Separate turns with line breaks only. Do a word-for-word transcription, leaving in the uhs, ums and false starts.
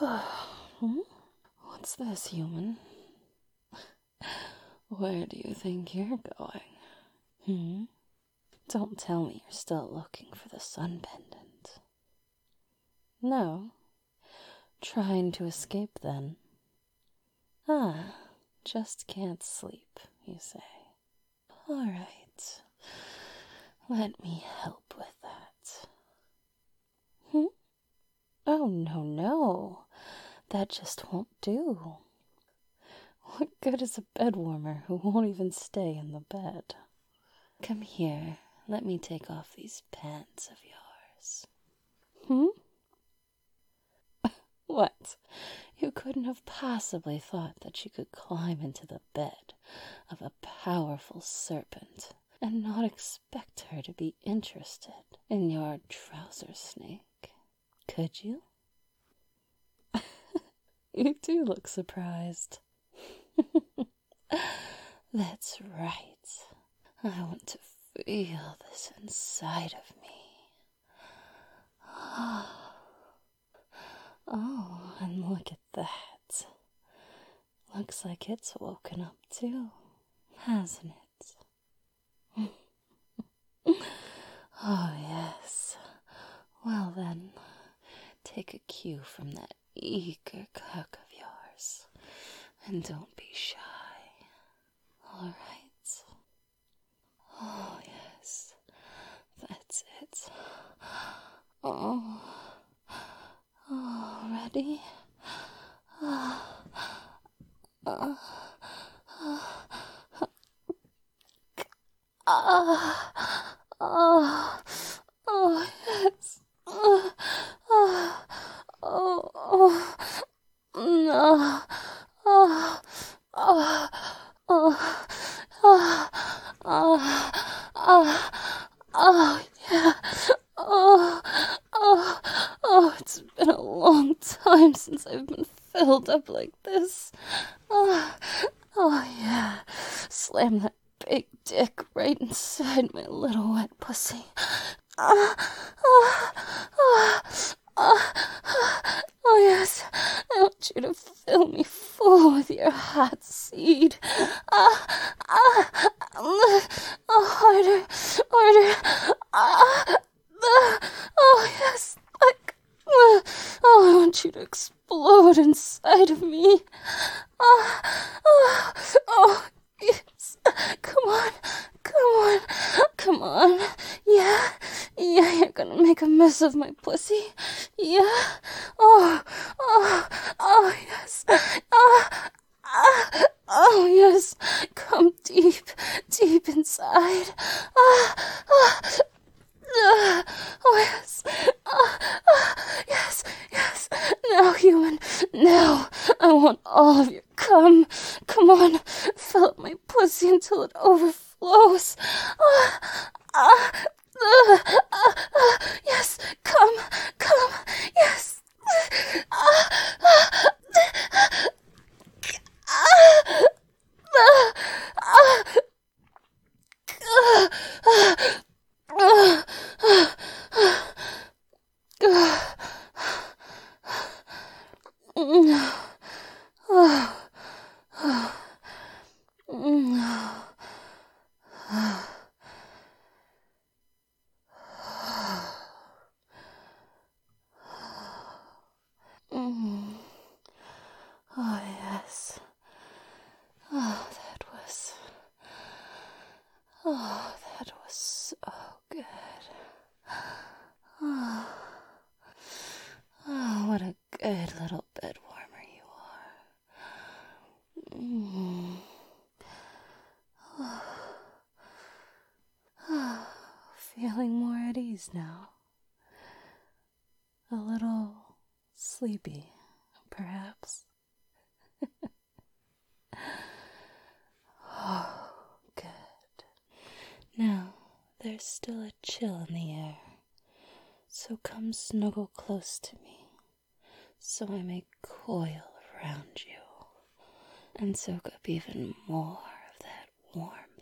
Hmm? What's this, human? Where do you think you're going? Hmm? Don't tell me you're still looking for the sun pendant. No? Trying to escape, then? Ah, just can't sleep, you say. All right. Let me help with that. Hmm? Oh, no, no. That just won't do. What good is a bed warmer who won't even stay in the bed? Come here, let me take off these pants of yours. Hmm? What? You couldn't have possibly thought that you could climb into the bed of a powerful serpent and not expect her to be interested in your trouser snake, could you? You do look surprised. That's right. I want to feel this inside of me. Oh, and look at that. Looks like it's woken up too, hasn't it? Oh, yes. Well then, take a cue from that eager cock of yours, and don't be shy. All right? Oh, yes. That's it. Oh. Oh, ready? Oh. Oh. Oh. Oh. Oh, yes. Oh. Oh. Oh. Oh. No. Oh. Oh. Oh. Oh. Oh. Oh. Oh, yeah. Oh. Oh. Oh, it's been a long time since I've been filled up like this. Oh. Oh, yeah. Slam that big dick right inside my little wet pussy. Oh. Oh. Oh. Oh. Oh, yes. I want you to fill me full with your hot seed. Ah, ah, oh, harder, harder. Ah, oh, yes. Like, oh, I want you to explode inside of me. Ah, oh, oh, yes. Come on, come on, come on. Yeah, yeah, you're gonna make a mess of my pussy. Yeah. Oh, oh, oh, yes. Oh, ah, oh, yes. Come deep, deep inside. Ah, ah, ah, oh, yes. Ah, ah, yes, yes. Now, human, now. I want all of your cum. Come on, fill up my pussy until it overflows. Ah, ah, ah, ah, ah, yes, come, come, yes. Ah, ah, ah, oh, yes. Oh, that was... Oh, that was so good. Oh, oh what a good little bed warmer you are. Mm. Oh. Oh, feeling more at ease now. A little sleepy, perhaps. Oh, good. Now, there's still a chill in the air, so come snuggle close to me, so I may coil around you and soak up even more of that warm